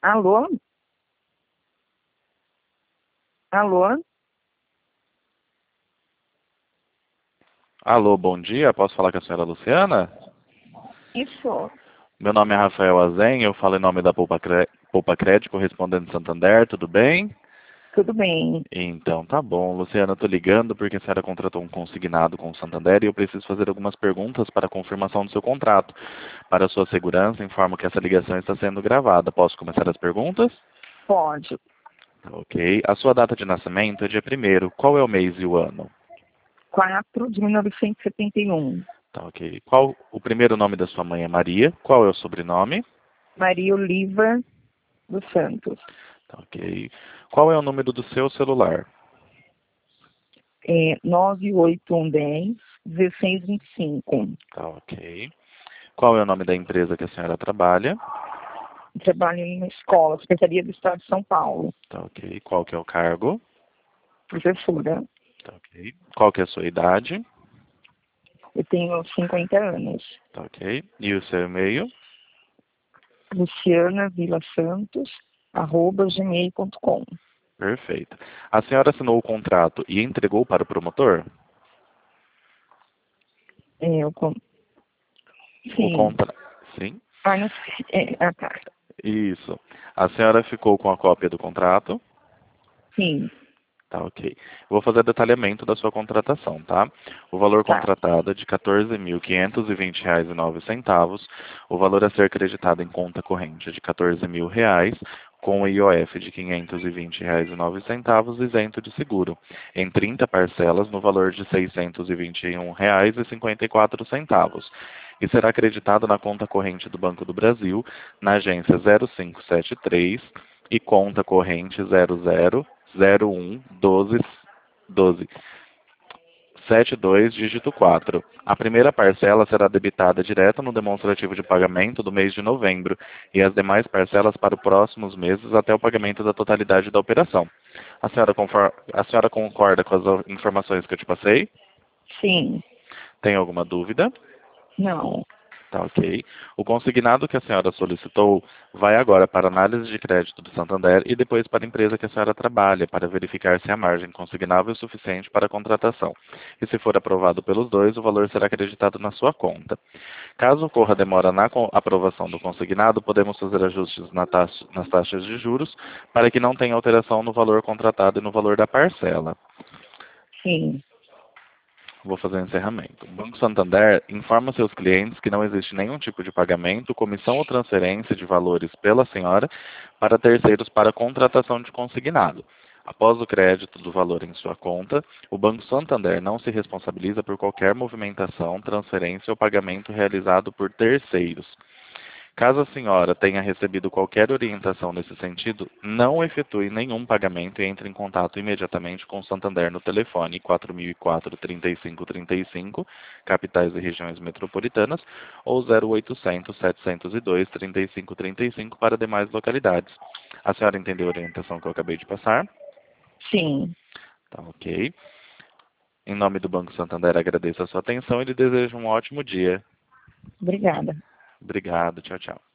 Alô? Alô? Alô, bom dia. Posso falar com a senhora Luciana? Isso. Meu nome é Rafael Azen, eu falo em nome da Poupa Crédito, correspondente Santander, tudo bem? Tudo bem. Então, tá bom. Luciana, eu tô ligando porque a senhora contratou um consignado com o Santander e eu preciso fazer algumas perguntas para a confirmação do seu contrato. Para a sua segurança, informo que essa ligação está sendo gravada. Posso começar as perguntas? Pode. Ok. A sua data de nascimento é dia 1º. Qual é o mês e o ano? 4 de 1971. Tá, ok. Qual o primeiro nome da sua mãe é Maria? Qual é o sobrenome? Maria Oliva dos Santos. Tá, ok. Qual é o número do seu celular? 98110 1625. Tá, ok. Qual é o nome da empresa que a senhora trabalha? Trabalho em uma escola, Secretaria do Estado de São Paulo. Tá, ok. Qual que é o cargo? Professora. Tá, ok. Qual que é a sua idade? Eu tenho 50 anos. Tá, ok. E o seu e-mail? Luciana Vila Santos, @gmail.com. Perfeito. A senhora assinou o contrato e entregou para o promotor? É, eu, com- O sim. contra... Sim? Ah, não sei. A carta. Isso. A senhora ficou com a cópia do contrato? Sim. Tá, ok. Vou fazer detalhamento da sua contratação, tá? O valor Tá. contratado é de R$ 14.520,09. O valor a ser creditado em conta corrente é de R$ 14.000, com o IOF de R$ 520,09, isento de seguro, em 30 parcelas no valor de R$ 621,54. E será acreditado na conta corrente do Banco do Brasil, na agência 0573 e conta corrente 00011272, dígito 4. A primeira parcela será debitada direto no demonstrativo de pagamento do mês de novembro e as demais parcelas para os próximos meses até o pagamento da totalidade da operação. A senhora concorda com as informações que eu te passei? Sim. Tem alguma dúvida? Não. Tá, ok. O consignado que a senhora solicitou vai agora para a análise de crédito do Santander e depois para a empresa que a senhora trabalha, para verificar se a margem consignável é suficiente para a contratação. E se for aprovado pelos dois, o valor será acreditado na sua conta. Caso ocorra demora na aprovação do consignado, podemos fazer ajustes nas taxas de juros para que não tenha alteração no valor contratado e no valor da parcela. Sim. Vou fazer o encerramento. O Banco Santander informa seus clientes que não existe nenhum tipo de pagamento, comissão ou transferência de valores pela senhora para terceiros para contratação de consignado. Após o crédito do valor em sua conta, o Banco Santander não se responsabiliza por qualquer movimentação, transferência ou pagamento realizado por terceiros. Caso a senhora tenha recebido qualquer orientação nesse sentido, não efetue nenhum pagamento e entre em contato imediatamente com o Santander no telefone 4004-3535, capitais e regiões metropolitanas, ou 0800-702-3535 para demais localidades. A senhora entendeu a orientação que eu acabei de passar? Sim. Tá, ok. Em nome do Banco Santander, agradeço a sua atenção e lhe desejo um ótimo dia. Obrigada. Obrigado, tchau, tchau.